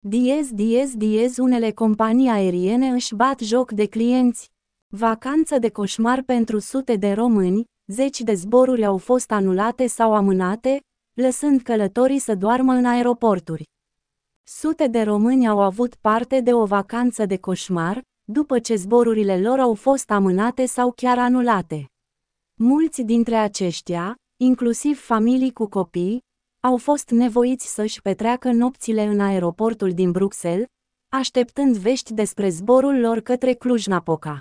Diez, unele companii aeriene își bat joc de clienți. Vacanță de coșmar pentru sute de români, zeci de zboruri au fost anulate sau amânate, lăsând călătorii să doarmă în aeroporturi. Sute de români au avut parte de o vacanță de coșmar, după ce zborurile lor au fost amânate sau chiar anulate. Mulți dintre aceștia, inclusiv familii cu copii, au fost nevoiți să-și petreacă nopțile în aeroportul din Bruxelles, așteptând vești despre zborul lor către Cluj-Napoca.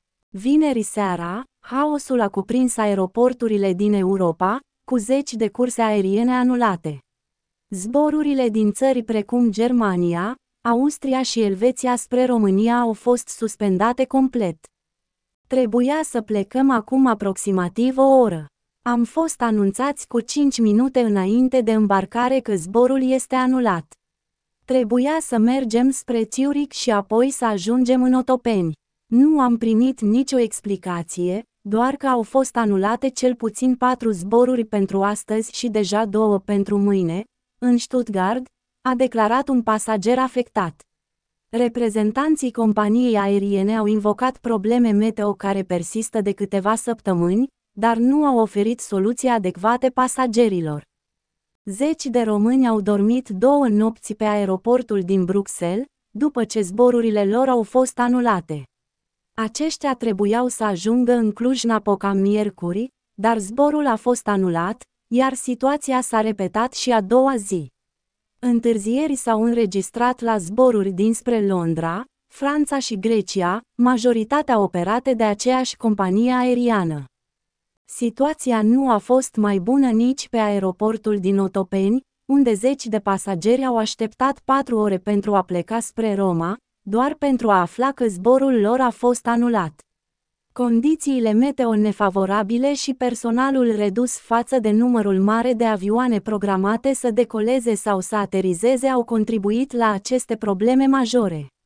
Vineri seara, haosul a cuprins aeroporturile din Europa, cu zeci de curse aeriene anulate. Zborurile din țări precum Germania, Austria și Elveția spre România au fost suspendate complet. Trebuia să plecăm acum aproximativ o oră. Am fost anunțați cu 5 minute înainte de îmbarcare că zborul este anulat. Trebuia să mergem spre Zurich și apoi să ajungem în Otopeni. Nu am primit nicio explicație, doar că au fost anulate cel puțin 4 zboruri pentru astăzi și deja 2 pentru mâine, în Stuttgart, a declarat un pasager afectat. Reprezentanții companiei aeriene au invocat probleme meteo care persistă de câteva săptămâni, dar nu au oferit soluții adecvate pasagerilor. Zeci de români au dormit 2 nopți pe aeroportul din Bruxelles, după ce zborurile lor au fost anulate. Aceștia trebuiau să ajungă în Cluj-Napoca miercuri, dar zborul a fost anulat, iar situația s-a repetat și a doua zi. Întârzieri s-au înregistrat la zboruri dinspre Londra, Franța și Grecia, majoritatea operate de aceeași companie aeriană. Situația nu a fost mai bună nici pe aeroportul din Otopeni, unde zeci de pasageri au așteptat 4 ore pentru a pleca spre Roma, doar pentru a afla că zborul lor a fost anulat. Condițiile meteo nefavorabile și personalul redus față de numărul mare de avioane programate să decoleze sau să aterizeze au contribuit la aceste probleme majore.